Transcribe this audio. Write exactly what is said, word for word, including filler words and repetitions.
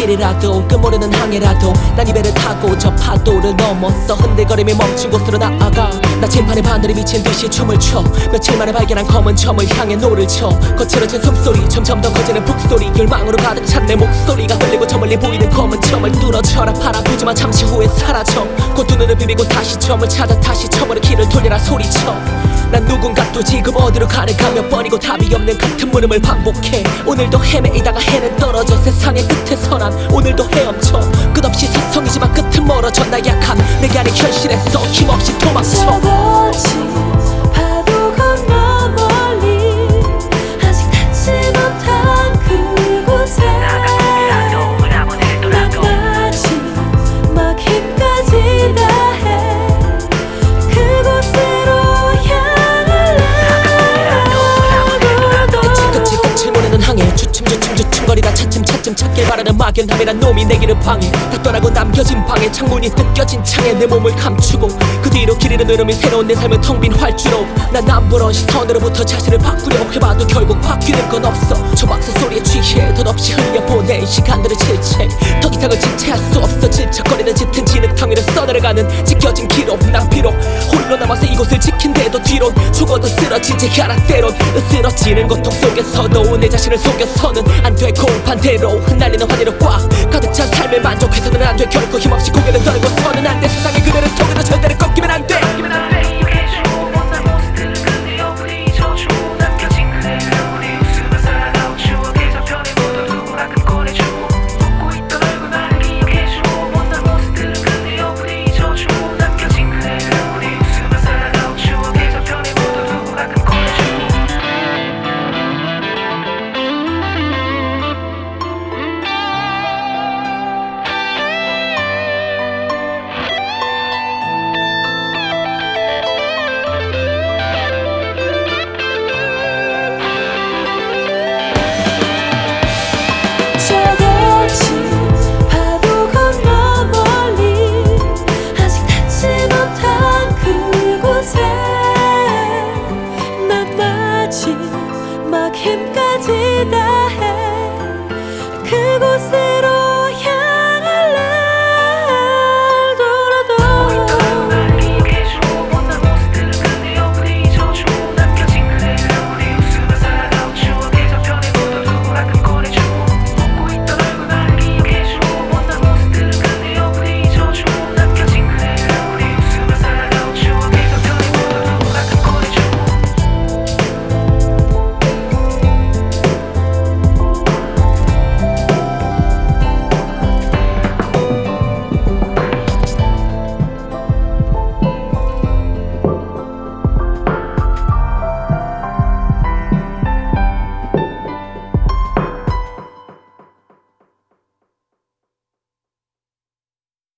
길이라도 끝모르는 항해라도 난 이 배를 타고 저 파도를 넘었어. 흔들거림이 멈춘 곳으로 나아가. 나침판에 바늘이 미친 듯이 춤을 춰. 며칠 만에 발견한 검은 점을 향해 노를 쳐. 거칠어진 숨소리 점점 더 커지는 북소리. 열망으로 가득 찬 내 목소리가 흘리고 저 멀리 보이는 검은 점을 뚫어쳐라. 바라보지만 잠시 후에 사라져. 곧 두 눈을 비비고 다시 점을 찾아 다시 처벌의 길을 돌려라 소리쳐. 난 누군가 또 지금 어디로 가는가 몇 번이고 답이 없는 같은 물음을 반복해. 오늘도 헤매이다가 해는 떨어져. 세상의 끝에서 난 오늘도 헤엄쳐. 끝없이 서성이지만 끝은 멀어져. 나 약한 내게 아닌 현실에서 힘없이 도망쳐. 파도 건너 멀리 아직 닿지 못한 그곳에 난 다시 막 힘까지 다해 그곳으로 끝이 끝을 모르는 항해. 주춤 주춤 주춤거리다 차츰 차츰 찾길 바라는 막연함이란 놈이 내 길을 방해. 다 떠나고 남겨진 방에 창문이 뜯겨진 창에 내 몸을 감추고 그 뒤로 길 잃은 흐름이 새로운 내 삶은 텅 빈 활주로. 난 남부러운 시선으로부터 자신을 바꾸려 해봐도 결국 바뀌는 건 없어. 조막사 소리에 취해 덧없이 흘려보낸 시간들을 질체. 더 이상은 지체할 수 없어. 질척거리는 짙은 진흙탕 위를 써내려가는 찢겨진 기록. 난 비록 홀로 남아서 이곳을 지킨데도 뒤론 죽어도 쓰러지지 않아. 때론 으스러지는 고통 속에서도 내 자신을 속여서는 안 되고 반대로 흩날리는 환희로 꽉 가득 찬 삶에 만족해서는 안 돼. 결코 힘없이 고개를 떨고서는 안 돼. 세상의 그대를 속여도 절대로 꺾이면 안 돼.